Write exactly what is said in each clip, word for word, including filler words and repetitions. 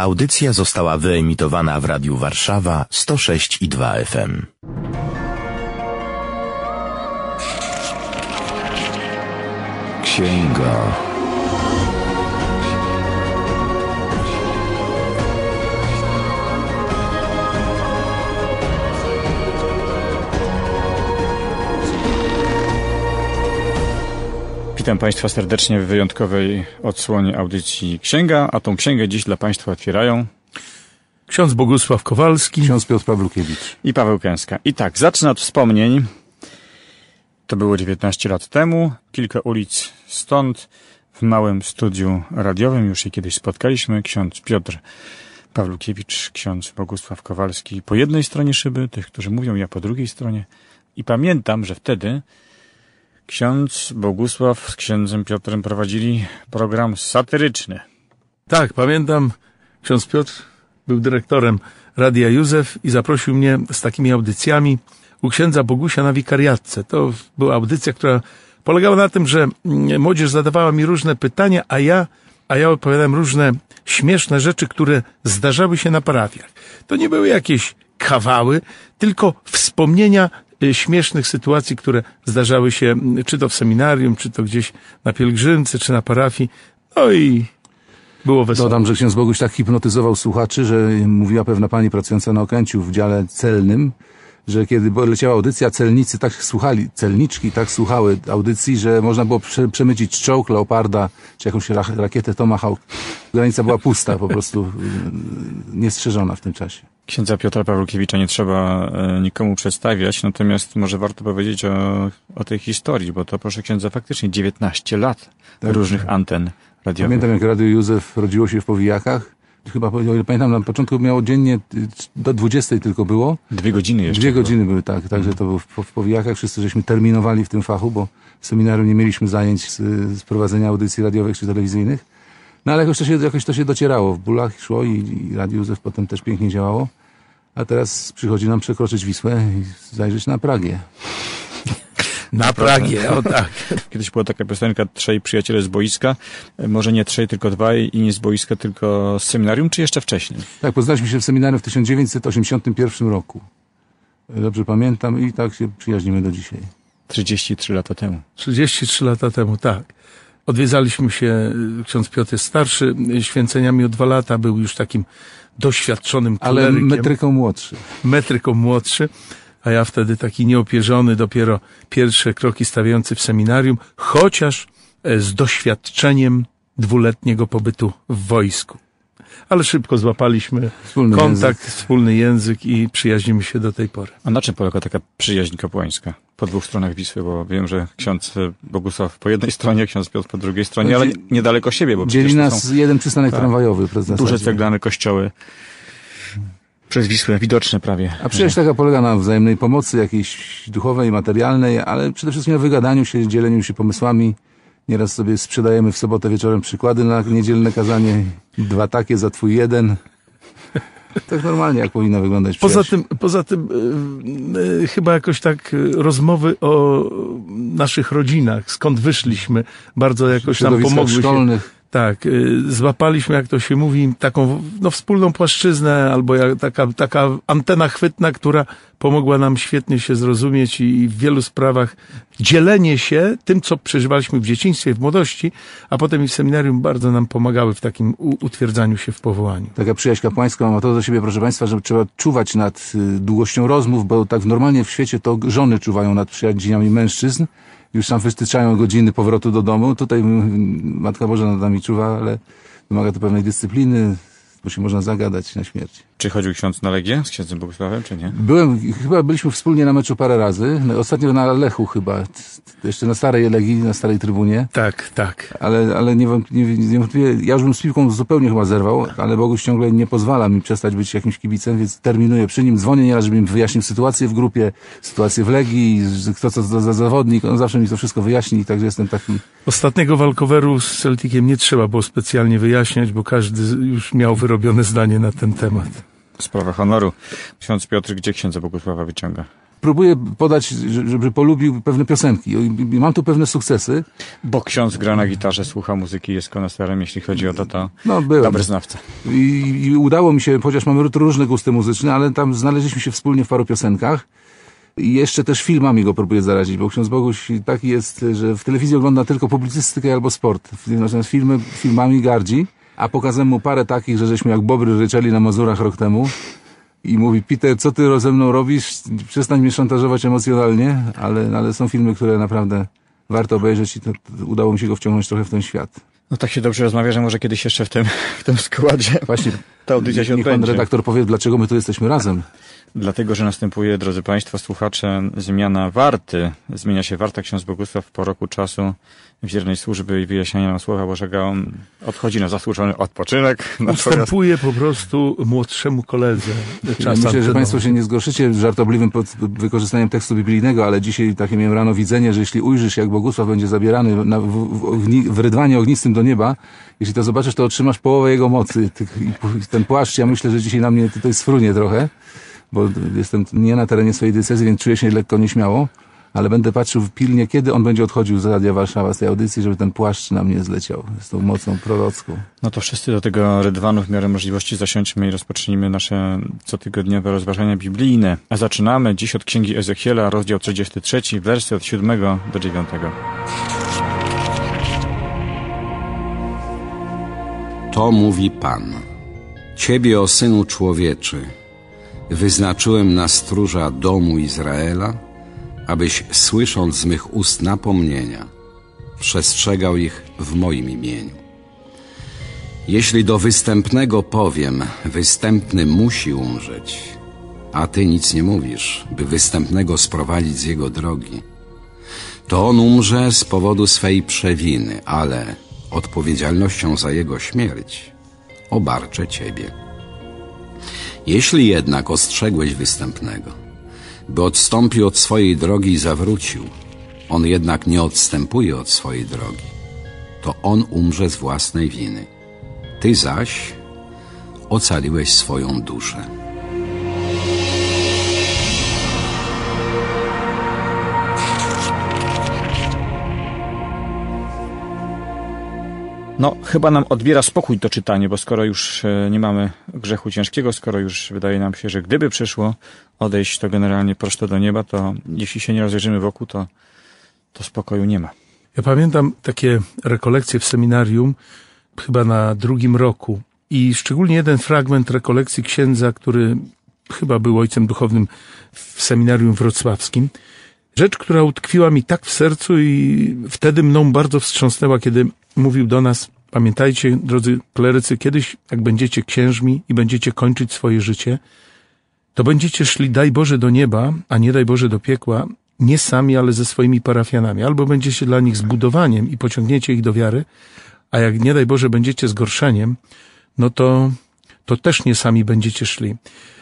Audycja została wyemitowana w Radiu Warszawa sto sześć i dwa F M. Księga. Witam Państwa serdecznie w wyjątkowej odsłonie audycji Księga, a tą księgę dziś dla Państwa otwierają ksiądz Bogusław Kowalski, ksiądz Piotr Pawlukiewicz i Paweł Kęska. I tak, zacznę od wspomnień. To było dziewiętnaście lat temu, kilka ulic stąd, w małym studiu radiowym, już się kiedyś spotkaliśmy, ksiądz Piotr Pawlukiewicz, ksiądz Bogusław Kowalski po jednej stronie szyby, tych, którzy mówią, ja po drugiej stronie. I pamiętam, że wtedy ksiądz Bogusław z księdzem Piotrem prowadzili program satyryczny. Tak, pamiętam, ksiądz Piotr był dyrektorem Radia Józef i zaprosił mnie z takimi audycjami u księdza Bogusia na wikariatce. To była audycja, która polegała na tym, że młodzież zadawała mi różne pytania, a ja, a ja odpowiadałem różne śmieszne rzeczy, które zdarzały się na parafiach. To nie były jakieś kawały, tylko wspomnienia śmiesznych sytuacji, które zdarzały się czy to w seminarium, czy to gdzieś na pielgrzymce, czy na parafii. No i było wesoło. Dodam, że ksiądz Boguś tak hipnotyzował słuchaczy, że mówiła pewna pani pracująca na Okęciu w dziale celnym, że kiedy leciała audycja, celnicy tak słuchali, celniczki tak słuchały audycji, że można było prze, przemycić czołg Leoparda, czy jakąś ra, rakietę Tomahawk. Granica była pusta, po prostu niestrzeżona w tym czasie. Księdza Piotra Pawlukiewicza nie trzeba e, nikomu przedstawiać, natomiast może warto powiedzieć o, o tej historii, bo to, proszę księdza, faktycznie dziewiętnaście lat tak, różnych anten radiowych. Pamiętam, jak Radio Józef rodziło się w Powijakach. Chyba, o ile pamiętam, na początku miało dziennie do dwudziestej tylko było. Dwie godziny jeszcze. Dwie godziny były, tak. Także to było w, w Powijakach. Wszyscy żeśmy terminowali w tym fachu, bo w seminarium nie mieliśmy zajęć z, z prowadzenia audycji radiowych czy telewizyjnych. No ale jakoś to się, jakoś to się docierało. W bólach szło i, i Radio Józef potem też pięknie działało. A teraz przychodzi nam przekroczyć Wisłę i zajrzeć na Pragię. Na Pragię, o tak. Kiedyś była taka piosenka Trzej przyjaciele z boiska. Może nie trzej, tylko dwaj i nie z boiska, tylko z seminarium, czy jeszcze wcześniej? Tak, poznaliśmy się w seminarium w tysiąc dziewięćset osiemdziesiątym pierwszym roku. Dobrze pamiętam i tak się przyjaźnimy do dzisiaj. trzydzieści trzy lata temu. trzydzieści trzy lata temu, tak. Odwiedzaliśmy się, ksiądz Piotr jest starszy, święceniami o dwa lata, był już takim doświadczonym klerykiem. Ale metryką młodszy. Metryką młodszy. A ja wtedy taki nieopierzony, dopiero pierwsze kroki stawiający w seminarium, chociaż z doświadczeniem dwuletniego pobytu w wojsku. Ale szybko złapaliśmy wspólny kontakt, język. wspólny język i przyjaźnimy się do tej pory. A na czym polega taka przyjaźń kapłańska po dwóch stronach Wisły? Bo wiem, że ksiądz Bogusław po jednej stronie, ksiądz Piotr po drugiej stronie, ale niedaleko siebie, bo dzieli nas są, jeden przystanek tak, tramwajowy. Duże ceglane kościoły. Przez Wisłę, widoczne prawie. A przyjaźń taka polega na wzajemnej pomocy, jakiejś duchowej, materialnej, ale przede wszystkim na wygadaniu się, dzieleniu się pomysłami. Nieraz sobie sprzedajemy w sobotę wieczorem przykłady na niedzielne kazanie. Dwa takie za twój jeden. Tak normalnie, jak powinna wyglądać przyjaźń. Poza tym, poza tym yy, yy, chyba jakoś tak yy, rozmowy o naszych rodzinach, skąd wyszliśmy, bardzo jakoś nam pomogły szkolnych. Się. Tak, y, złapaliśmy, jak to się mówi, taką no, wspólną płaszczyznę albo jak, taka, taka antena chwytna, która pomogła nam świetnie się zrozumieć i, i w wielu sprawach dzielenie się tym, co przeżywaliśmy w dzieciństwie, w młodości, a potem i w seminarium bardzo nam pomagały w takim u, utwierdzaniu się w powołaniu. Taka przyjaźń kapłańska ma to do siebie, proszę Państwa, że trzeba czuwać nad y, długością rozmów, bo tak normalnie w świecie to żony czuwają nad przyjaźniami mężczyzn. Już tam wystyczają godziny powrotu do domu. Tutaj Matka Boża nad nami czuwa, ale wymaga to pewnej dyscypliny, bo się można zagadać na śmierć. Czy chodził ksiądz na Legię z księdzem Bogusławem, czy nie? Byłem, chyba byliśmy wspólnie na meczu parę razy. Ostatnio na Lechu chyba. Jeszcze na starej Legii, na starej trybunie. Tak, tak. Ale, ale niewątpliwie, niewątpliwie, ja już bym z piłką zupełnie chyba zerwał, ale Boguś ciągle nie pozwala mi przestać być jakimś kibicem, więc terminuję przy nim. Dzwonię nieraz, żeby mi wyjaśnił sytuację w grupie, sytuację w Legii, kto co to za zawodnik. On zawsze mi to wszystko wyjaśni, także jestem taki... Ostatniego walkoweru z Celticiem nie trzeba było specjalnie wyjaśniać, bo każdy już miał wyrobione zdanie na ten temat. Sprawa honoru. Ksiądz Piotr, gdzie księdza Bogusława wyciąga? próbuję podać, żeby polubił pewne piosenki. I mam tu pewne sukcesy. Bo ksiądz gra na gitarze, słucha muzyki, jest koneserem, jeśli chodzi o to, to no, byłem. dobry znawca. I, I udało mi się, chociaż mamy różne gusty muzyczne, ale tam znaleźliśmy się wspólnie w paru piosenkach. I jeszcze też filmami go próbuję zarazić, bo ksiądz Boguś taki jest, że w telewizji ogląda tylko publicystykę albo sport. Natomiast filmy, filmami gardzi. A pokazałem mu parę takich, że żeśmy jak bobry ryczeli na Mazurach rok temu. I mówi: Peter, co ty ze mną robisz? Przestań mnie szantażować emocjonalnie. Ale, ale są filmy, które naprawdę warto obejrzeć i to, to udało mi się go wciągnąć trochę w ten świat. No tak się dobrze rozmawia, że może kiedyś jeszcze w tym, w tym składzie właśnie ta audycja się niech odbędzie. pan redaktor powie, dlaczego my tu jesteśmy razem. Dlatego, że następuje, drodzy Państwo, słuchacze, zmiana warty. Zmienia się warta. Ksiądz Bogusław po roku czasu wiernej służby i wyjaśniania nam Słowa Bożego odchodzi na zasłużony odpoczynek. Ustępuje po prostu młodszemu koledze. Ja myślę, że Państwo się nie zgorszycie żartobliwym pod wykorzystaniem tekstu biblijnego, ale dzisiaj takie miałem rano widzenie, że jeśli ujrzysz, jak Bogusław będzie zabierany na, w, w, w rydwanie ognistym do nieba, jeśli to zobaczysz, to otrzymasz połowę jego mocy. I ten płaszcz, ja myślę, że dzisiaj na mnie tutaj sfrunie trochę, bo jestem nie na terenie swojej diecezji, więc czuję się lekko nieśmiało, ale będę patrzył pilnie, kiedy on będzie odchodził z Radia Warszawa, z tej audycji, żeby ten płaszcz na mnie zleciał z tą mocą prorocką. No to wszyscy do tego rydwanu w miarę możliwości zasiądźmy i rozpocznijmy nasze cotygodniowe rozważania biblijne. A zaczynamy dziś od Księgi Ezechiela, rozdział trzydziesty trzeci, wersy od siódmego do dziewiątego. To mówi Pan: Ciebie, o synu człowieczy, wyznaczyłem na stróża domu Izraela, abyś, słysząc z mych ust napomnienia, przestrzegał ich w moim imieniu. Jeśli do występnego powiem, występny musi umrzeć, a ty nic nie mówisz, by występnego sprowadzić z jego drogi, to on umrze z powodu swej przewiny, ale odpowiedzialnością za jego śmierć obarczę ciebie. Jeśli jednak ostrzegłeś występnego, by odstąpił od swojej drogi i zawrócił, on jednak nie odstępuje od swojej drogi, to on umrze z własnej winy. Ty zaś ocaliłeś swoją duszę. No, chyba nam odbiera spokój to czytanie, bo skoro już nie mamy grzechu ciężkiego, skoro już wydaje nam się, że gdyby przyszło odejść to generalnie prosto do nieba, to jeśli się nie rozejrzymy wokół, to, to spokoju nie ma. Ja pamiętam takie rekolekcje w seminarium, chyba na drugim roku, i szczególnie jeden fragment rekolekcji księdza, który chyba był ojcem duchownym w seminarium wrocławskim. Rzecz, która utkwiła mi tak w sercu i wtedy mną bardzo wstrząsnęła, kiedy mówił do nas: pamiętajcie, drodzy klerycy, kiedyś jak będziecie księżmi i będziecie kończyć swoje życie, to będziecie szli, daj Boże, do nieba, a nie daj Boże do piekła, nie sami, ale ze swoimi parafianami. Albo będziecie dla nich zbudowaniem i pociągniecie ich do wiary, a jak nie daj Boże będziecie zgorszeniem, no to, to też nie sami będziecie szli.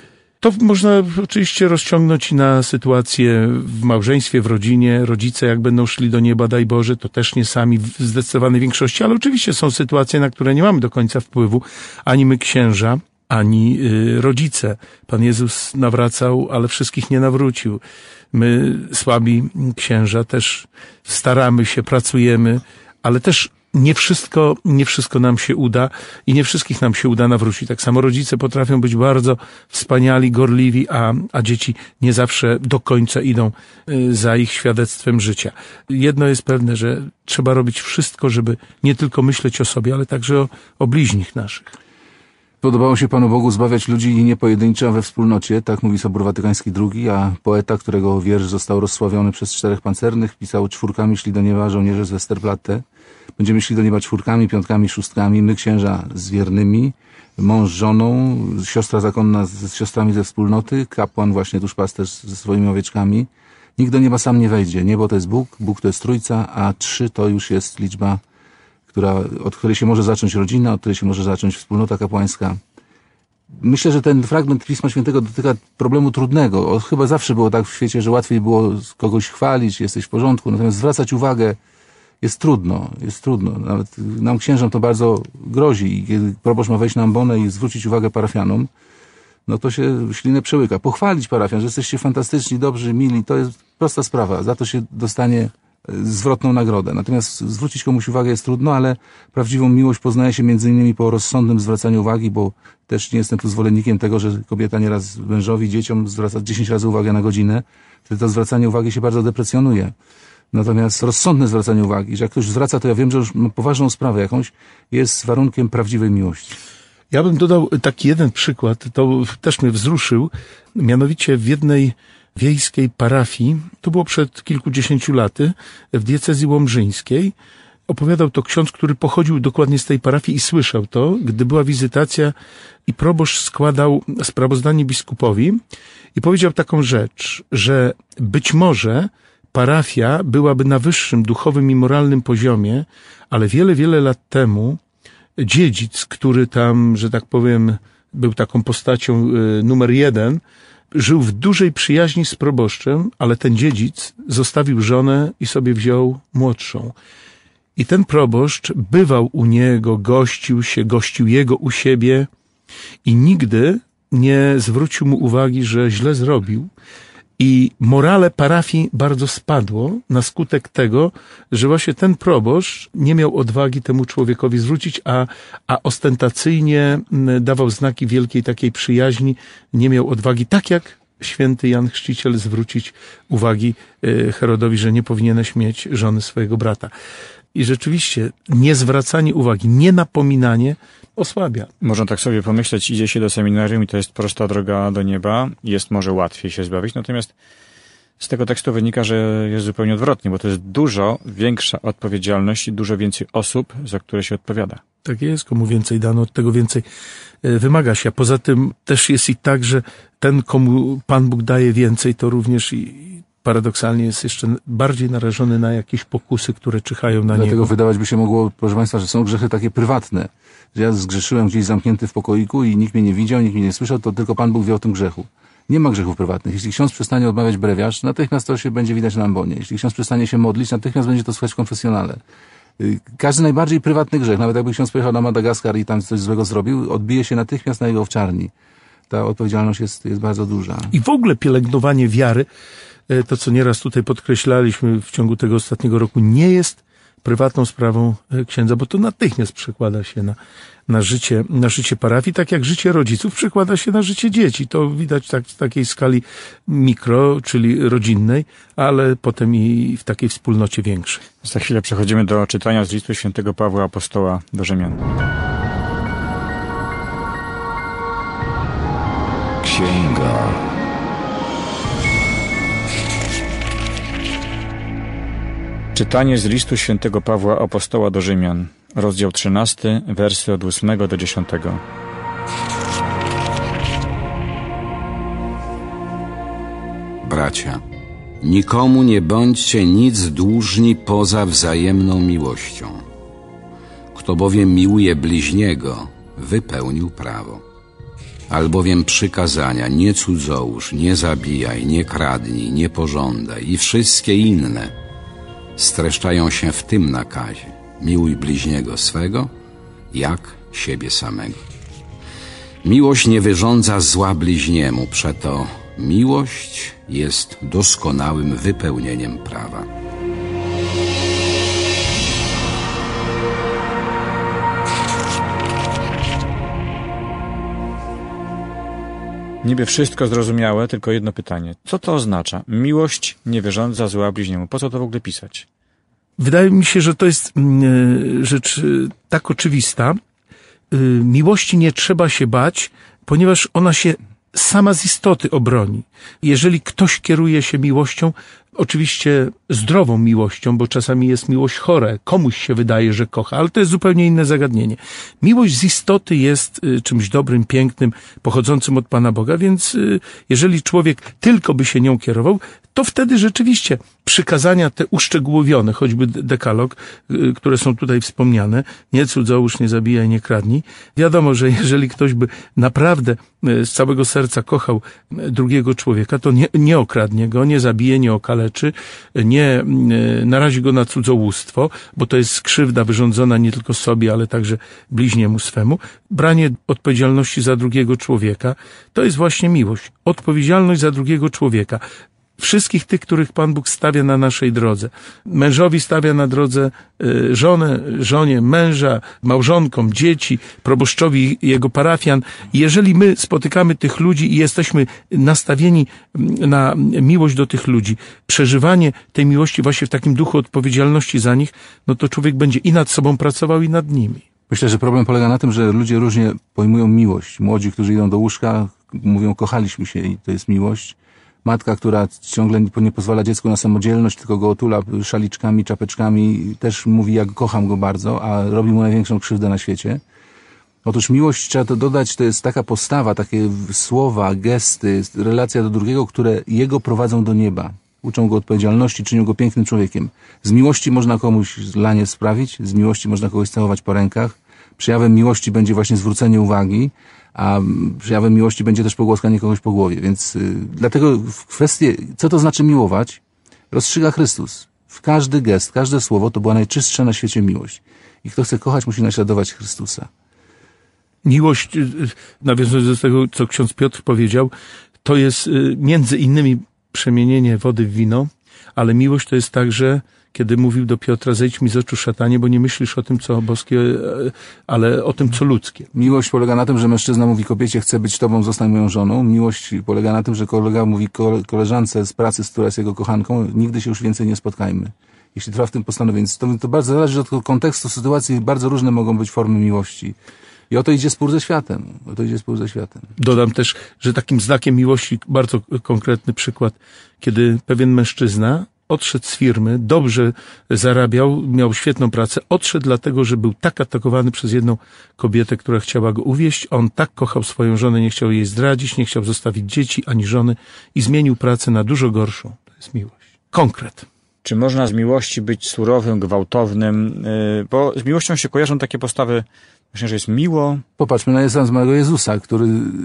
To można oczywiście rozciągnąć i na sytuację w małżeństwie, w rodzinie. Rodzice jak będą szli do nieba, daj Boże, to też nie sami w zdecydowanej większości, ale oczywiście są sytuacje, na które nie mamy do końca wpływu, ani my księża, ani y, rodzice. Pan Jezus nawracał, ale wszystkich nie nawrócił. My, słabi księża, też staramy się, pracujemy, ale też nie wszystko, nie wszystko nam się uda i nie wszystkich nam się uda nawrócić. Tak samo rodzice potrafią być bardzo wspaniali, gorliwi, a, a dzieci nie zawsze do końca idą za ich świadectwem życia. Jedno jest pewne, że trzeba robić wszystko, żeby nie tylko myśleć o sobie, ale także o, o bliźnich naszych. Podobało się Panu Bogu zbawiać ludzi nie pojedynczo, a we wspólnocie, tak mówi Sobór Watykański drugi, a poeta, którego wiersz został rozsławiony przez czterech pancernych, pisał: czwórkami szli do nieba żołnierze z Westerplatte. Będziemy szli do nieba czwórkami, piątkami, szóstkami, my księża z wiernymi, mąż z żoną, siostra zakonna z, z siostrami ze wspólnoty, kapłan właśnie duszpasterz ze swoimi owieczkami. Nikt do nieba sam nie wejdzie. Niebo to jest Bóg, Bóg to jest Trójca, a trzy to już jest liczba, która, od której się może zacząć rodzina, od której się może zacząć wspólnota kapłańska. Myślę, że ten fragment Pisma Świętego dotyka problemu trudnego. O, chyba zawsze było tak w świecie, że łatwiej było kogoś chwalić, jesteś w porządku, natomiast zwracać uwagę jest trudno, jest trudno. Nawet nam księżom to bardzo grozi. I kiedy proboszcz ma wejść na ambonę i zwrócić uwagę parafianom, no to się ślinę przełyka. Pochwalić parafian, że jesteście fantastyczni, dobrzy, mili, to jest prosta sprawa. Za to się dostanie zwrotną nagrodę. Natomiast zwrócić komuś uwagę jest trudno, ale prawdziwą miłość poznaje się między innymi po rozsądnym zwracaniu uwagi, bo też nie jestem tu zwolennikiem tego, że kobieta nieraz mężowi, dzieciom zwraca dziesięć razy uwagę na godzinę. Wtedy to zwracanie uwagi się bardzo deprecjonuje. Natomiast rozsądne zwracanie uwagi, że jak ktoś zwraca, to ja wiem, że już ma poważną sprawę jakąś, jest warunkiem prawdziwej miłości. Ja bym dodał taki jeden przykład, to też mnie wzruszył, mianowicie w jednej wiejskiej parafii, to było przed kilkudziesięciu laty, w diecezji łomżyńskiej, opowiadał to ksiądz, który pochodził dokładnie z tej parafii i słyszał to, gdy była wizytacja i proboszcz składał sprawozdanie biskupowi i powiedział taką rzecz, że być może parafia byłaby na wyższym duchowym i moralnym poziomie, ale wiele, wiele lat temu dziedzic, który tam, że tak powiem, był taką postacią y, numer jeden, żył w dużej przyjaźni z proboszczem, ale ten dziedzic zostawił żonę i sobie wziął młodszą. I ten proboszcz bywał u niego, gościł się, gościł jego u siebie i nigdy nie zwrócił mu uwagi, że źle zrobił. I morale parafii bardzo spadło na skutek tego, że właśnie ten proboszcz nie miał odwagi temu człowiekowi zwrócić, a, a ostentacyjnie dawał znaki wielkiej takiej przyjaźni, nie miał odwagi, tak jak święty Jan Chrzciciel, zwrócić uwagi Herodowi, że nie powinieneś mieć żony swojego brata. I rzeczywiście niezwracanie uwagi, nienapominanie osłabia. Można tak sobie pomyśleć, idzie się do seminarium i to jest prosta droga do nieba, jest może łatwiej się zbawić, natomiast z tego tekstu wynika, że jest zupełnie odwrotnie, bo to jest dużo większa odpowiedzialność i dużo więcej osób, za które się odpowiada. Tak jest, komu więcej dano, od tego więcej wymaga się. A poza tym też jest i tak, że ten, komu Pan Bóg daje więcej, to również i paradoksalnie jest jeszcze bardziej narażony na jakieś pokusy, które czyhają na Dlatego niego. Dlatego wydawać by się mogło, proszę Państwa, że są grzechy takie prywatne. Że ja zgrzeszyłem gdzieś zamknięty w pokoiku i nikt mnie nie widział, nikt mnie nie słyszał, to tylko Pan Bóg wie o tym grzechu. Nie ma grzechów prywatnych. Jeśli ksiądz przestanie odmawiać brewiarz, natychmiast to się będzie widać na ambonie. Jeśli ksiądz przestanie się modlić, natychmiast będzie to słychać w konfesjonale. Każdy najbardziej prywatny grzech, nawet jakby ksiądz pojechał na Madagaskar i tam coś złego zrobił, odbije się natychmiast na jego owczarni. Ta odpowiedzialność jest, jest bardzo duża. I w ogóle pielęgnowanie wiary, to co nieraz tutaj podkreślaliśmy w ciągu tego ostatniego roku, nie jest prywatną sprawą księdza, bo to natychmiast przekłada się na, na życie, na życie parafii, tak jak życie rodziców przekłada się na życie dzieci. To widać tak, w takiej skali mikro, czyli rodzinnej, ale potem i w takiej wspólnocie większej. Za chwilę przechodzimy do czytania z listu świętego Pawła Apostoła do Rzymian. Księga Czytanie z listu świętego Pawła Apostoła do Rzymian, rozdział trzynasty, wersy od ósmego do dziesiątego. Bracia, nikomu nie bądźcie nic dłużni poza wzajemną miłością. Kto bowiem miłuje bliźniego, wypełnił prawo. Albowiem przykazania nie cudzołóż, nie zabijaj, nie kradnij, nie pożądaj i wszystkie inne streszczają się w tym nakazie: miłuj bliźniego swego, jak siebie samego. Miłość nie wyrządza zła bliźniemu, przeto miłość jest doskonałym wypełnieniem prawa. Niby wszystko zrozumiałe, tylko jedno pytanie. Co to oznacza? Miłość nie wyrządza zła bliźniemu. Po co to w ogóle pisać? Wydaje mi się, że to jest y, rzecz y, tak oczywista. Y, miłości nie trzeba się bać, ponieważ ona się sama z istoty obroni. Jeżeli ktoś kieruje się miłością, oczywiście zdrową miłością, bo czasami jest miłość chore, komuś się wydaje, że kocha, ale to jest zupełnie inne zagadnienie. Miłość z istoty jest y, czymś dobrym, pięknym, pochodzącym od Pana Boga, więc y, jeżeli człowiek tylko by się nią kierował, to wtedy rzeczywiście przykazania te uszczegółowione, choćby dekalog, które są tutaj wspomniane, nie cudzołóż, nie zabijaj, nie kradnij. Wiadomo, że jeżeli ktoś by naprawdę z całego serca kochał drugiego człowieka, to nie, nie okradnie go, nie zabije, nie okaleczy, nie narazi go na cudzołóstwo, bo to jest krzywda wyrządzona nie tylko sobie, ale także bliźniemu swemu. Branie odpowiedzialności za drugiego człowieka to jest właśnie miłość. Odpowiedzialność za drugiego człowieka. Wszystkich tych, których Pan Bóg stawia na naszej drodze. Mężowi stawia na drodze żonę, żonie, męża, małżonkom, dzieci, proboszczowi jego parafian. Jeżeli my spotykamy tych ludzi i jesteśmy nastawieni na miłość do tych ludzi, przeżywanie tej miłości właśnie w takim duchu odpowiedzialności za nich, no to człowiek będzie i nad sobą pracował, i nad nimi. Myślę, że problem polega na tym, że ludzie różnie pojmują miłość. Młodzi, którzy idą do łóżka, mówią kochaliśmy się i to jest miłość. Matka, która ciągle nie pozwala dziecku na samodzielność, tylko go otula szaliczkami, czapeczkami, też mówi, jak kocham go bardzo, a robi mu największą krzywdę na świecie. Otóż miłość, trzeba to dodać, to jest taka postawa, takie słowa, gesty, relacja do drugiego, które jego prowadzą do nieba. Uczą go odpowiedzialności, czynią go pięknym człowiekiem. Z miłości można komuś lanie sprawić, z miłości można kogoś całować po rękach. Przejawem miłości będzie właśnie zwrócenie uwagi, a przejawem miłości będzie też pogłaskanie kogoś po głowie. Więc y, dlatego w kwestii, co to znaczy miłować, rozstrzyga Chrystus. W każdy gest, każde słowo to była najczystsza na świecie miłość. I kto chce kochać, musi naśladować Chrystusa. Miłość, nawiązując do tego, co ksiądz Piotr powiedział, to jest między innymi przemienienie wody w wino, ale miłość to jest także, kiedy mówił do Piotra, zejdź mi z oczu, szatanie, bo nie myślisz o tym, co boskie, ale o tym, co ludzkie. Miłość polega na tym, że mężczyzna mówi kobiecie, chcę być tobą, zostań moją żoną. Miłość polega na tym, że kolega mówi koleżance z pracy, która jest jego kochanką, nigdy się już więcej nie spotkajmy. Jeśli trwa w tym postanowienie. To, to bardzo zależy od kontekstu, sytuacji, bardzo różne mogą być formy miłości. I o to idzie spór ze światem. O to idzie spór ze światem. Dodam też, że takim znakiem miłości, bardzo konkretny przykład, kiedy pewien mężczyzna odszedł z firmy, dobrze zarabiał, miał świetną pracę, odszedł dlatego, że był tak atakowany przez jedną kobietę, która chciała go uwieść. On tak kochał swoją żonę, nie chciał jej zdradzić, nie chciał zostawić dzieci ani żony i zmienił pracę na dużo gorszą. To jest miłość. Konkret. Czy można z miłości być surowym, gwałtownym? Bo z miłością się kojarzą takie postawy, myślę, że jest miło. Popatrzmy na samego Jezusa, który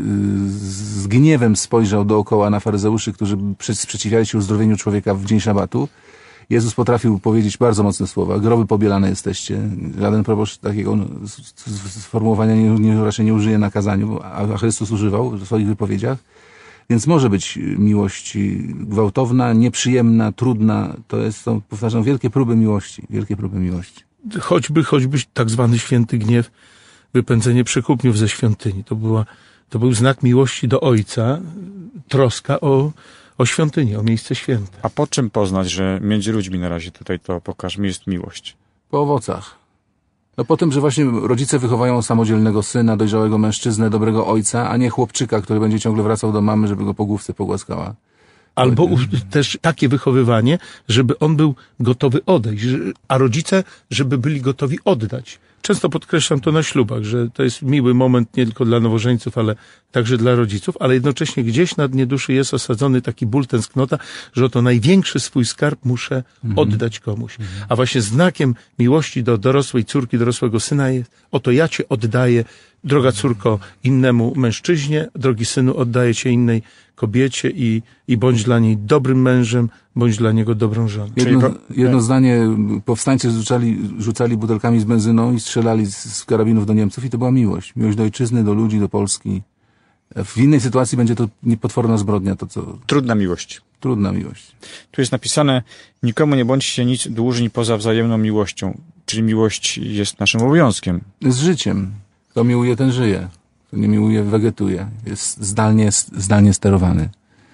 z gniewem spojrzał dookoła na faryzeuszy, którzy sprzeciwiali się uzdrowieniu człowieka w dzień szabatu. Jezus potrafił powiedzieć bardzo mocne słowa. Groby pobielane jesteście. Żaden proboszcz takiego sformułowania nie, nie, raczej nie użyje na kazaniu, a Chrystus używał w swoich wypowiedziach. Więc może być miłość gwałtowna, nieprzyjemna, trudna. To jest, są, powtarzam, wielkie próby miłości. Wielkie próby miłości. Choćby, choćby tak zwany święty gniew, wypędzenie przekupniów ze świątyni. To była, to był znak miłości do Ojca, troska o, o świątynię, o miejsce święte. A po czym poznać, że między ludźmi na razie tutaj to pokażmy, jest miłość? Po owocach. No po tym, że właśnie rodzice wychowają samodzielnego syna, dojrzałego mężczyznę, dobrego ojca, a nie chłopczyka, który będzie ciągle wracał do mamy, żeby go po główce pogłaskała. Albo u, też takie wychowywanie, żeby on był gotowy odejść, a rodzice, żeby byli gotowi oddać. Często podkreślam to na ślubach, że to jest miły moment nie tylko dla nowożeńców, ale także dla rodziców, ale jednocześnie gdzieś na dnie duszy jest osadzony taki ból, tęsknota, że oto największy swój skarb muszę mhm. oddać komuś. Mhm. A właśnie znakiem miłości do dorosłej córki, dorosłego syna jest, oto ja cię oddaję, droga córko, innemu mężczyźnie, drogi synu, oddaję cię innej kobiecie i, i bądź dla niej dobrym mężem, bądź dla niego dobrą żoną. Jedno, Czyli... jedno zdanie, powstańcy rzucali, rzucali butelkami z benzyną i strzelali z, z karabinów do Niemców i to była miłość. Miłość do ojczyzny, do ludzi, do Polski. W innej sytuacji będzie to potworna zbrodnia. To co... Trudna miłość. Trudna miłość. Tu jest napisane, nikomu nie bądźcie nic dłużni poza wzajemną miłością. Czyli miłość jest naszym obowiązkiem. Z życiem. Kto miłuje, ten żyje. Kto nie miłuje, wegetuje. Jest zdalnie, zdalnie sterowany.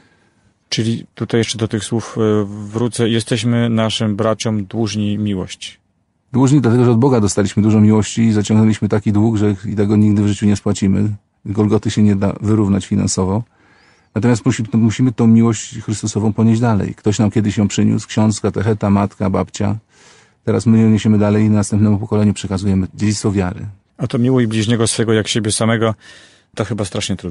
Czyli tutaj jeszcze do tych słów wrócę. Jesteśmy naszym braciom dłużni miłość. Dłużni dlatego, że od Boga dostaliśmy dużo miłości i zaciągnęliśmy taki dług, że i tego nigdy w życiu nie spłacimy. Golgoty się nie da wyrównać finansowo. Natomiast musimy, musimy tą miłość Chrystusową ponieść dalej. Ktoś nam kiedyś ją przyniósł, ksiądz, katecheta, matka, babcia. Teraz my ją niesiemy dalej i następnemu pokoleniu przekazujemy dziedzictwo wiary. A to miłuj bliźniego swego jak siebie samego, to chyba strasznie trudne.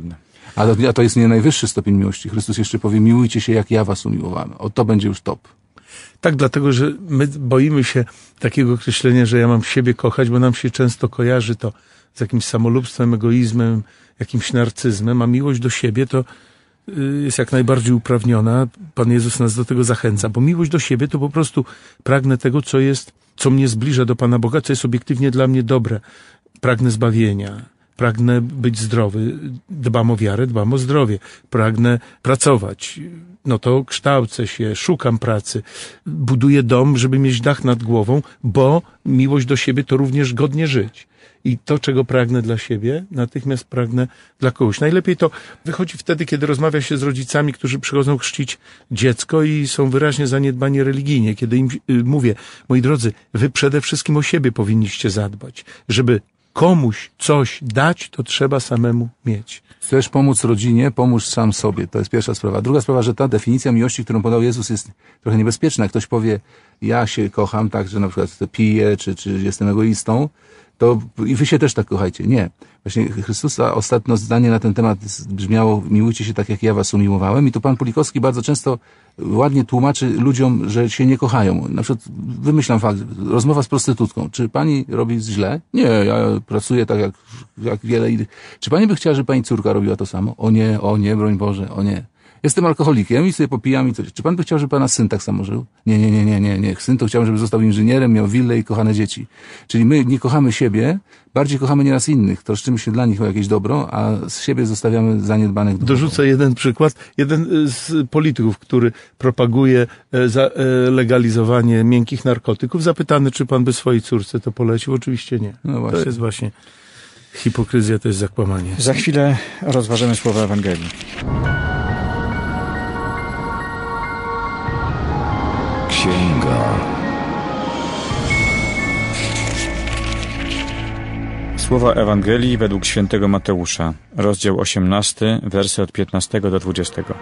A to, a to jest nie najwyższy stopień miłości. Chrystus jeszcze powie, miłujcie się, jak ja was umiłowałem. O, to będzie już top. Tak, dlatego, że my boimy się takiego określenia, że ja mam siebie kochać, bo nam się często kojarzy to z jakimś samolubstwem, egoizmem, jakimś narcyzmem, a miłość do siebie to jest jak najbardziej uprawniona. Pan Jezus nas do tego zachęca, bo miłość do siebie to po prostu pragnę tego, co jest, co mnie zbliża do Pana Boga, co jest obiektywnie dla mnie dobre. Pragnę zbawienia, pragnę być zdrowy, dbam o wiarę, dbam o zdrowie, pragnę pracować, no to kształcę się, szukam pracy, buduję dom, żeby mieć dach nad głową, bo miłość do siebie to również godnie żyć. I to, czego pragnę dla siebie, natychmiast pragnę dla kogoś. Najlepiej to wychodzi wtedy, kiedy rozmawia się z rodzicami, którzy przychodzą chrzcić dziecko i są wyraźnie zaniedbani religijnie. Kiedy im y, mówię, moi drodzy, wy przede wszystkim o siebie powinniście zadbać. Żeby komuś coś dać, to trzeba samemu mieć. Chcesz pomóc rodzinie, pomóż sam sobie. To jest pierwsza sprawa. Druga sprawa, że ta definicja miłości, którą podał Jezus, jest trochę niebezpieczna. Jak ktoś powie, ja się kocham tak, że na przykład piję, czy, czy jestem egoistą, to i wy się też tak kochajcie. Nie. Właśnie Chrystusa ostatnie zdanie na ten temat brzmiało, miłujcie się tak, jak ja was umiłowałem. I tu pan Pulikowski bardzo często ładnie tłumaczy ludziom, że się nie kochają. Na przykład wymyślam fakt, rozmowa z prostytutką. Czy pani robi źle? Nie, ja pracuję tak jak, jak wiele innych. Czy pani by chciała, żeby pani córka robiła to samo? O nie, o nie, broń Boże, o nie. Jestem alkoholikiem i sobie popijam i coś. Czy pan by chciał, żeby pana syn tak samo żył? Nie, nie, nie, nie, nie, nie. Syn to chciałbym, żeby został inżynierem, miał willę i kochane dzieci. Czyli my nie kochamy siebie, bardziej kochamy nieraz innych. Troszczymy się dla nich o jakieś dobro, a z siebie zostawiamy zaniedbanych duchowo. Dorzucę jeden przykład. Jeden z polityków, który propaguje legalizowanie miękkich narkotyków, zapytany, czy pan by swojej córce to polecił? Oczywiście nie. No właśnie. To jest właśnie hipokryzja, to jest zakłamanie. Za chwilę rozważymy słowa Ewangelii. Księga. Słowa Ewangelii według świętego Mateusza, rozdział osiemnasty, wersy od piętnastego do dwudziestego.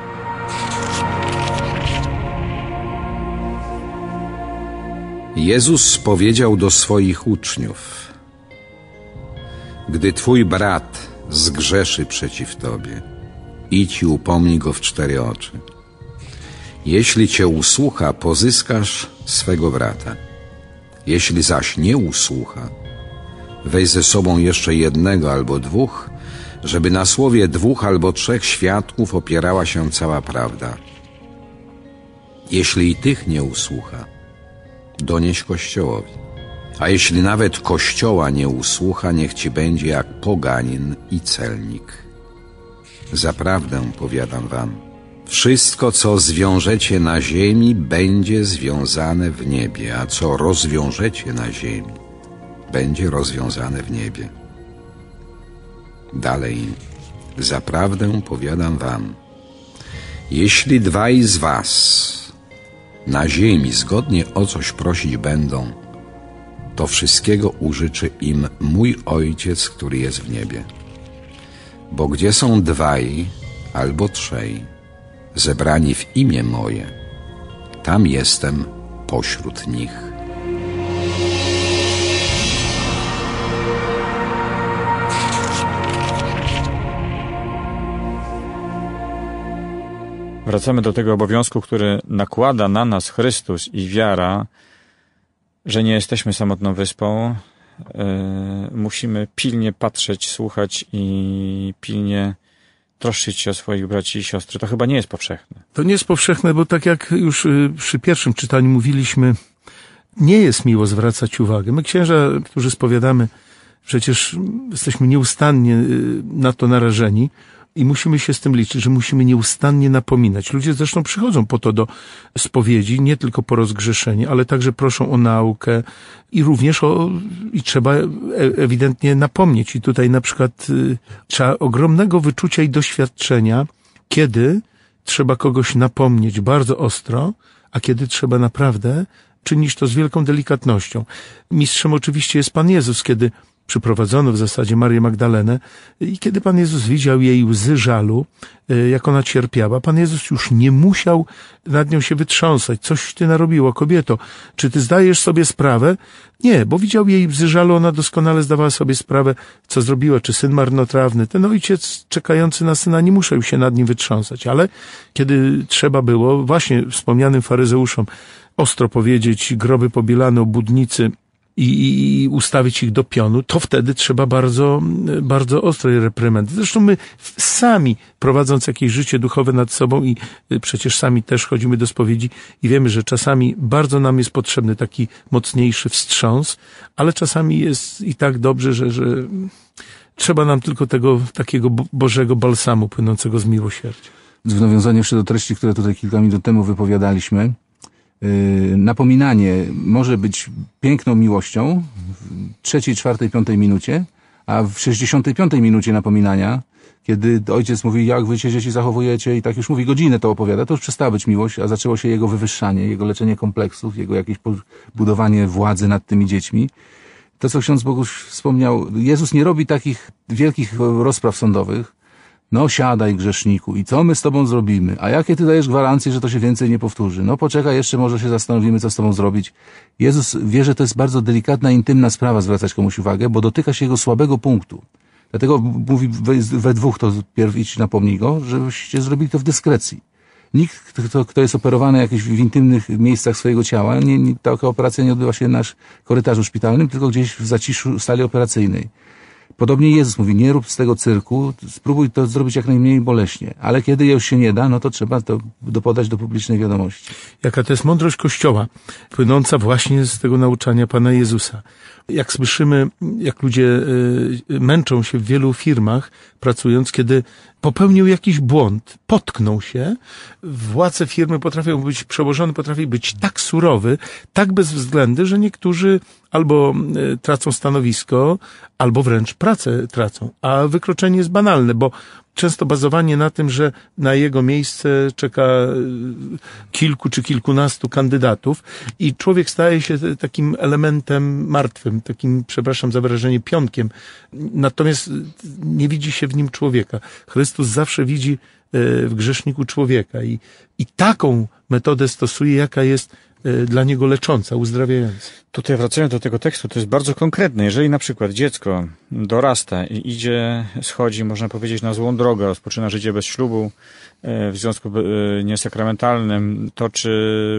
Jezus powiedział do swoich uczniów: gdy twój brat zgrzeszy przeciw tobie, idź i upomnij go w cztery oczy. Jeśli cię usłucha, pozyskasz swego brata. Jeśli zaś nie usłucha, weź ze sobą jeszcze jednego albo dwóch, żeby na słowie dwóch albo trzech świadków opierała się cała prawda. Jeśli i tych nie usłucha, donieś Kościołowi. A jeśli nawet Kościoła nie usłucha, niech ci będzie jak poganin i celnik. Zaprawdę powiadam wam, wszystko, co zwiążecie na ziemi, będzie związane w niebie, a co rozwiążecie na ziemi, będzie rozwiązane w niebie. Dalej, zaprawdę powiadam wam, jeśli dwaj z was na ziemi zgodnie o coś prosić będą, to wszystkiego użyczy im mój Ojciec, który jest w niebie. Bo gdzie są dwaj albo trzej zebrani w imię moje, tam jestem pośród nich. Wracamy do tego obowiązku, który nakłada na nas Chrystus i wiara, że nie jesteśmy samotną wyspą. Yy, musimy pilnie patrzeć, słuchać i pilnie troszczyć się o swoich braci i siostry. To chyba nie jest powszechne. To nie jest powszechne, bo tak jak już przy pierwszym czytaniu mówiliśmy, nie jest miło zwracać uwagę. My, księża, którzy spowiadamy, przecież jesteśmy nieustannie na to narażeni i musimy się z tym liczyć, że musimy nieustannie napominać. Ludzie zresztą przychodzą po to do spowiedzi, nie tylko po rozgrzeszenie, ale także proszą o naukę i również o, i trzeba ewidentnie napomnieć. I tutaj na przykład y, trzeba ogromnego wyczucia i doświadczenia, kiedy trzeba kogoś napomnieć bardzo ostro, a kiedy trzeba naprawdę czynić to z wielką delikatnością. Mistrzem oczywiście jest Pan Jezus, kiedy przyprowadzono w zasadzie Marię Magdalenę i kiedy Pan Jezus widział jej łzy żalu, jak ona cierpiała, Pan Jezus już nie musiał nad nią się wytrząsać. Coś ty narobiła, kobieto. Czy ty zdajesz sobie sprawę? Nie, bo widział jej łzy żalu, ona doskonale zdawała sobie sprawę, co zrobiła, czy syn marnotrawny. Ten ojciec czekający na syna nie musiał się nad nim wytrząsać, ale kiedy trzeba było właśnie wspomnianym faryzeuszom ostro powiedzieć, groby pobielane, obłudnicy, I, i ustawić ich do pionu, to wtedy trzeba bardzo, bardzo ostrej reprymendy. Zresztą my sami, prowadząc jakieś życie duchowe nad sobą i przecież sami też chodzimy do spowiedzi i wiemy, że czasami bardzo nam jest potrzebny taki mocniejszy wstrząs, ale czasami jest i tak dobrze, że, że trzeba nam tylko tego takiego Bożego balsamu płynącego z miłosierdzia. W nawiązaniu jeszcze do treści, które tutaj kilka minut temu wypowiadaliśmy, Yy, napominanie może być piękną miłością w trzeciej, czwartej, piątej minucie, a w sześćdziesiątej piątej minucie napominania, kiedy ojciec mówi, jak wy się dzieci zachowujecie i tak już mówi, godzinę to opowiada, to już przestała być miłość, a zaczęło się jego wywyższanie, jego leczenie kompleksów, jego jakieś budowanie władzy nad tymi dziećmi. To, co ksiądz Boguś wspomniał, Jezus nie robi takich wielkich rozpraw sądowych. No siadaj, grzeszniku, i co my z tobą zrobimy? A jakie ty dajesz gwarancje, że to się więcej nie powtórzy? No poczekaj, jeszcze może się zastanowimy, co z tobą zrobić. Jezus wie, że to jest bardzo delikatna, intymna sprawa zwracać komuś uwagę, bo dotyka się jego słabego punktu. Dlatego mówi we, we dwóch, to pierw idź napomnij go, żebyście zrobili to w dyskrecji. Nikt, kto, kto jest operowany jakieś w intymnych miejscach swojego ciała, nie, nie, taka operacja nie odbywa się na korytarzu szpitalnym, tylko gdzieś w zaciszu sali operacyjnej. Podobnie Jezus mówi, nie rób z tego cyrku, spróbuj to zrobić jak najmniej boleśnie. Ale kiedy już się nie da, no to trzeba to podać do publicznej wiadomości. Jaka to jest mądrość Kościoła, płynąca właśnie z tego nauczania Pana Jezusa. Jak słyszymy, jak ludzie męczą się w wielu firmach, pracując, kiedy popełnił jakiś błąd, potknął się, władze firmy potrafią być, przełożony potrafi być tak surowy, tak bezwzględny, że niektórzy albo tracą stanowisko, albo wręcz pracę tracą. A wykroczenie jest banalne, bo często bazowanie na tym, że na jego miejsce czeka kilku czy kilkunastu kandydatów i człowiek staje się takim elementem martwym, takim, przepraszam za wyrażenie, pionkiem. Natomiast nie widzi się w nim człowieka. Chrystus zawsze widzi w grzeszniku człowieka i, i taką metodę stosuje, jaka jest dla niego lecząca, uzdrawiająca. Tutaj wracając do tego tekstu, to jest bardzo konkretne. Jeżeli na przykład dziecko dorasta i idzie, schodzi, można powiedzieć, na złą drogę, rozpoczyna życie bez ślubu, w związku niesakramentalnym, to czy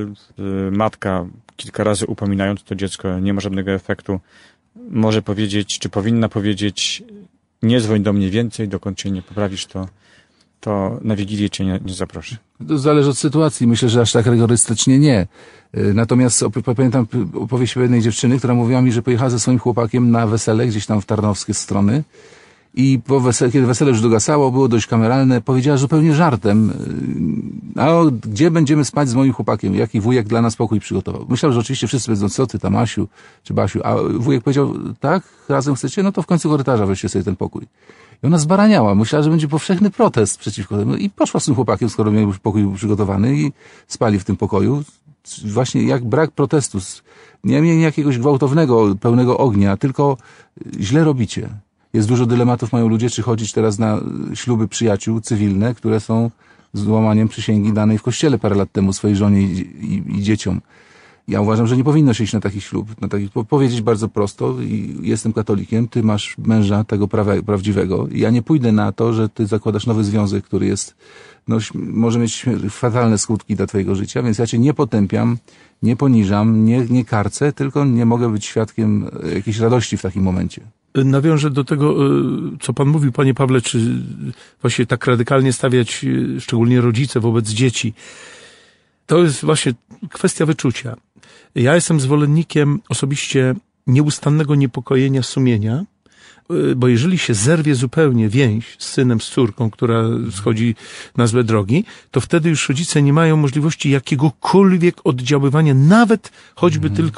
matka kilka razy upominając to dziecko nie ma żadnego efektu, może powiedzieć, czy powinna powiedzieć, nie dzwoń do mnie więcej, dokąd się nie poprawisz, to to na Wigilię cię nie, nie zaproszę. To zależy od sytuacji. Myślę, że aż tak rygorystycznie nie. Natomiast pamiętam opowieść pewnej dziewczyny, która mówiła mi, że pojechała ze swoim chłopakiem na wesele gdzieś tam w tarnowskie strony i po wesele, kiedy wesele już dogasało, było dość kameralne, powiedziała zupełnie żartem, a gdzie będziemy spać z moim chłopakiem? Jaki wujek dla nas pokój przygotował? Myślał, że oczywiście wszyscy będą, co ty tam, Asiu czy Basiu, a wujek powiedział, tak, razem chcecie? No to w końcu korytarza weźcie sobie ten pokój. I ona zbaraniała. Myślała, że będzie powszechny protest przeciwko temu. I poszła z tym chłopakiem, skoro miał już pokój był przygotowany i spali w tym pokoju. Właśnie jak brak protestu. Nie mieli jakiegoś gwałtownego, pełnego ognia, tylko źle robicie. Jest dużo dylematów, mają ludzie, czy chodzić teraz na śluby przyjaciół cywilne, które są złamaniem przysięgi danej w kościele parę lat temu swojej żonie i, i, i dzieciom. Ja uważam, że nie powinno się iść na taki ślub, na taki, powiedzieć bardzo prosto, i jestem katolikiem, ty masz męża tego prawe, prawdziwego i ja nie pójdę na to, że ty zakładasz nowy związek, który jest, no, może mieć fatalne skutki dla twojego życia, więc ja cię nie potępiam, nie poniżam, nie, nie karcę, tylko nie mogę być świadkiem jakiejś radości w takim momencie. Nawiążę do tego, co pan mówił, panie Pawle, czy właśnie tak radykalnie stawiać, szczególnie rodzice wobec dzieci. To jest właśnie kwestia wyczucia. Ja jestem zwolennikiem osobiście nieustannego niepokojenia sumienia, bo jeżeli się zerwie zupełnie więź z synem, z córką, która schodzi na złe drogi, to wtedy już rodzice nie mają możliwości jakiegokolwiek oddziaływania, nawet choćby mm. tylko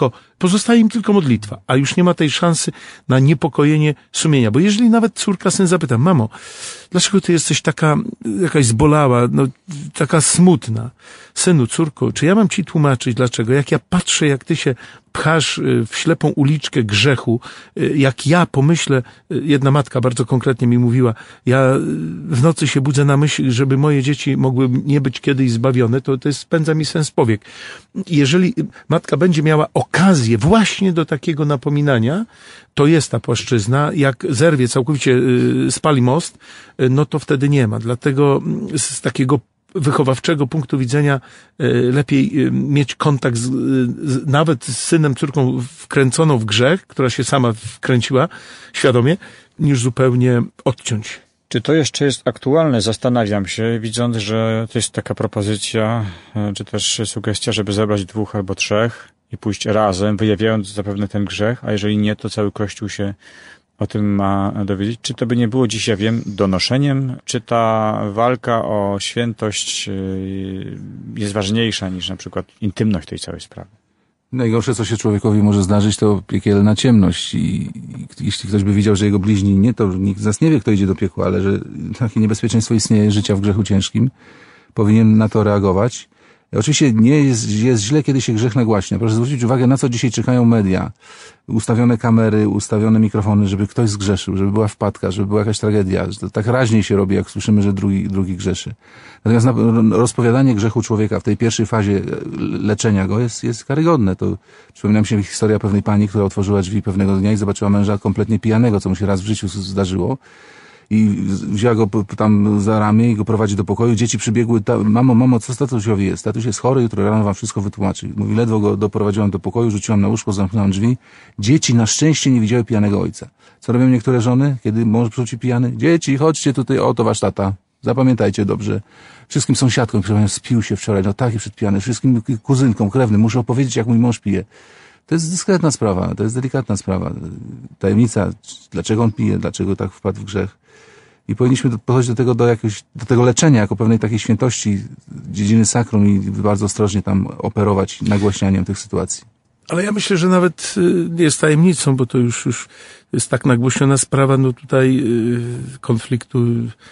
Pozostaje im tylko modlitwa, a już nie ma tej szansy na niepokojenie sumienia. Bo jeżeli nawet córka, syn zapyta, mamo, dlaczego ty jesteś taka jakaś zbolała, no, taka smutna? Synu, córko, czy ja mam ci tłumaczyć dlaczego? Jak ja patrzę, jak ty się pchasz w ślepą uliczkę grzechu, jak ja pomyślę, jedna matka bardzo konkretnie mi mówiła, ja w nocy się budzę na myśl, żeby moje dzieci mogły nie być kiedyś zbawione, to to jest, spędza mi sens powiek. Jeżeli matka będzie miała okazję właśnie do takiego napominania, to jest ta płaszczyzna, jak zerwie całkowicie, spali most, no to wtedy nie ma. Dlatego z takiego wychowawczego punktu widzenia lepiej mieć kontakt z, z, nawet z synem, córką wkręconą w grzech, która się sama wkręciła świadomie, niż zupełnie odciąć. Czy to jeszcze jest aktualne? Zastanawiam się, widząc, że to jest taka propozycja, czy też sugestia, żeby zebrać dwóch albo trzech i pójść razem, wyjawiając zapewne ten grzech, a jeżeli nie, to cały Kościół się o tym ma dowiedzieć. Czy to by nie było dziś, ja wiem, donoszeniem? Czy ta walka o świętość jest ważniejsza niż na przykład intymność tej całej sprawy? Najgorsze, co się człowiekowi może zdarzyć, to piekielna ciemność. I, i jeśli ktoś by widział, że jego bliźni nie, to nikt z nas nie wie, kto idzie do piekła, ale że takie niebezpieczeństwo istnieje życia w grzechu ciężkim, powinien na to reagować. Oczywiście nie jest, jest źle, kiedy się grzech nagłaśnia. Proszę zwrócić uwagę, na co dzisiaj czekają media. Ustawione kamery, ustawione mikrofony, żeby ktoś zgrzeszył, żeby była wpadka, żeby była jakaś tragedia. To tak raźniej się robi, jak słyszymy, że drugi, drugi grzeszy. Natomiast na, rozpowiadanie grzechu człowieka w tej pierwszej fazie leczenia go jest, jest karygodne. To przypomina mi się historia pewnej pani, która otworzyła drzwi pewnego dnia i zobaczyła męża kompletnie pijanego, co mu się raz w życiu zdarzyło. I wzięła go tam za ramię i go prowadzi do pokoju. Dzieci przybiegły, ta, mamo, mamo, co statusiowi jest? Tatuś jest chory, jutro rano wam wszystko wytłumaczy. Mówi, ledwo go doprowadziłam do pokoju, rzuciłam na łóżko, zamknęłam drzwi. Dzieci na szczęście nie widziały pijanego ojca. Co robią niektóre żony, kiedy mąż wróci pijany? Dzieci, chodźcie tutaj, oto wasz tata. Zapamiętajcie dobrze. Wszystkim sąsiadkom, które spił się wczoraj, no taki przedpijany, wszystkim kuzynkom, krewnym, muszę opowiedzieć, jak mój mąż pije. To jest dyskretna sprawa, to jest delikatna sprawa. Tajemnica, dlaczego on pije, dlaczego tak wpadł w grzech. I powinniśmy podchodzić do tego, do jakiegoś, do tego leczenia, jako pewnej takiej świętości dziedziny sakrum i bardzo ostrożnie tam operować nagłaśnianiem tych sytuacji. Ale ja myślę, że nawet nie jest tajemnicą, bo to już, już jest tak nagłośniona sprawa, no tutaj konfliktu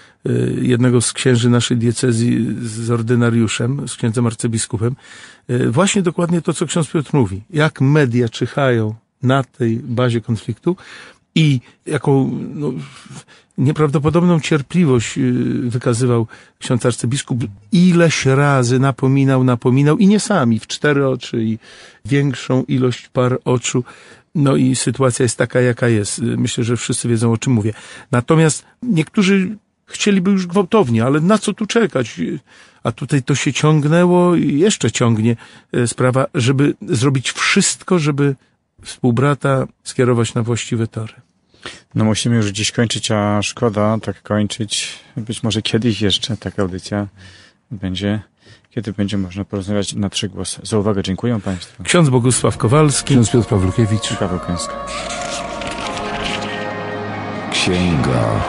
jednego z księży naszej diecezji z ordynariuszem, z księdzem arcybiskupem. Właśnie dokładnie to, co ksiądz Piotr mówi. Jak media czyhają na tej bazie konfliktu i jaką no, nieprawdopodobną cierpliwość wykazywał ksiądz arcybiskup. Ileś razy napominał, napominał i nie sami, w cztery oczy i większą ilość par oczu. No i sytuacja jest taka, jaka jest. Myślę, że wszyscy wiedzą, o czym mówię. Natomiast niektórzy chcieliby już gwałtownie, ale na co tu czekać? A tutaj to się ciągnęło i jeszcze ciągnie sprawa, żeby zrobić wszystko, żeby współbrata skierować na właściwe tory. No musimy już dziś kończyć, a szkoda tak kończyć. Być może kiedyś jeszcze taka audycja będzie, kiedy będzie można porozmawiać na trzy głosy. Za uwagę dziękuję Państwu. Ksiądz Bogusław Kowalski. Ksiądz Piotr Pawlukiewicz. I Paweł Kęska. Księga.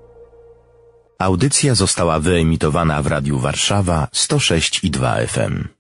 Audycja została wyemitowana w Radiu Warszawa sto sześć i dwa F M.